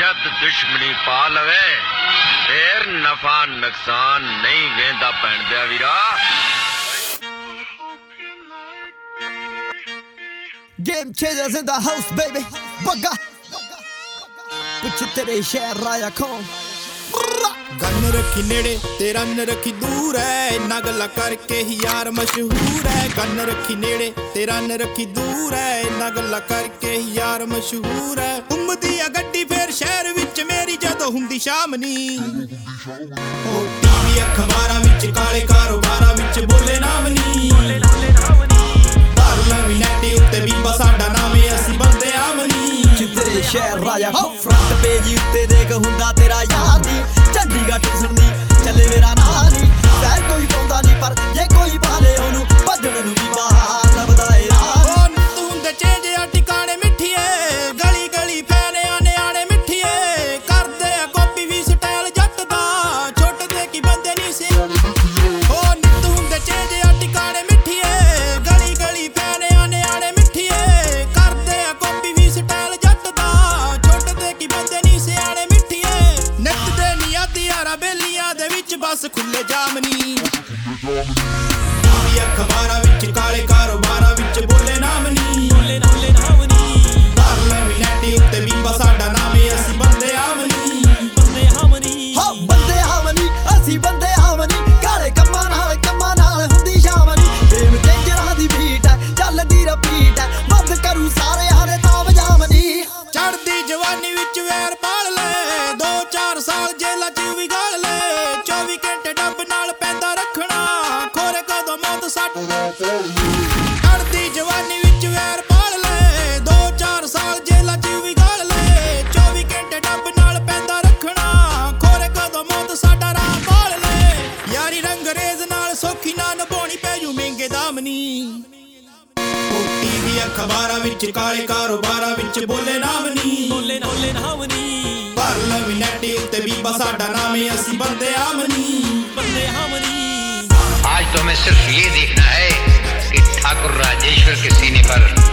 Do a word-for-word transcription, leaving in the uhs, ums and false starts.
जद दुश्मनी पा लवे फिर नफा नुकसान नहीं वेंदा पैण दिया वीरा। Game changers in the house, baby. Bugga. Put तेरे शहर आया कौन? गन रखी नेड़े ते रन रखी दूर है, इन्ना गल्ला करके ही यार मशहूर है। गन रखी नेड़े ते रन रखी दूर है, इन्ना गल्ला करके ही यार मशहूर है। घुमदी आ गड्डी फिर शहर विच मेरी जदों हुंदी शामनी, ओ टीवी अखबारां विच काले कारोबारां विच बोले नाम नी। भर लवी नैटी उत्ते बीबा साडा नाम है, असीं बंदे आमनी। तेरे शहर आया फ्रंट पेज उत्ते देख हुंदा तेरा यार नी। चंडीगढ़ ट्यूशन दी चले मेरा नां नी, सैर कोई पाउंदा नी पर जे कोई पाले ओनू भजण नूं भी बाहर लभदा ए यार। ओ तू हुंदे चेंज आ ठिकाने मिठिए, गली गली फैने आने आने मिठिए। करदे आ कॉपी भी स्टाइल जट दा, छोटदे की बंदे नी से। ओ तू हुंदे चेंज आ ठिकाने मिठिए, गली गली फैने आने आने मिठिए। करदे आ कॉपी भी स्टाइल जट दा, छोटदे की बंदे नी से आने मिठिए। नचदे नी आदी यारा बेलियां दे विच बस खुले जामनी। टीवी अखबारां विच काले कारोबारां विच बोले नाम नी। भर लवी नैटी उत्ते बीबा साडा नाम है, असीं बंदे आमनी। हाँ बंदे आमनी, असीं बंदे आमनी। काले कम्मां नाल कम्मां नाल हुंदी शामनी। गेम चेंजरां दी बीट है चलदी रपीट है, बंद करूं सारे हारे ताम जामनी। चढ़दी जवानी विच वैर पाल ले, दो चार साल जेला च भी गाल ले। चौबी घंटे डब नाल पैंदा रखना, खोरे कदों मौत सट। चढ़दी जवानी विच वैर पाल ले, दो चार साल जेला च भी गाल ले। चौबी घंटे डब नाल पैंदा रखना, खोरे कदों मौत साडा राह पाल ले। यारी रंगरेज नाल सौखी ना निभाउणी पैजू महंगे दामनी। टीवी अखबारां विच काले कारोबारां विच बोले नाम नी। भर लवी नैटी उत्ते बीबा साडा नाम है, असीं बंदे आमनी। आज तो हमें सिर्फ ये देखना है कि ठाकुर राजेश्वर के सीने पर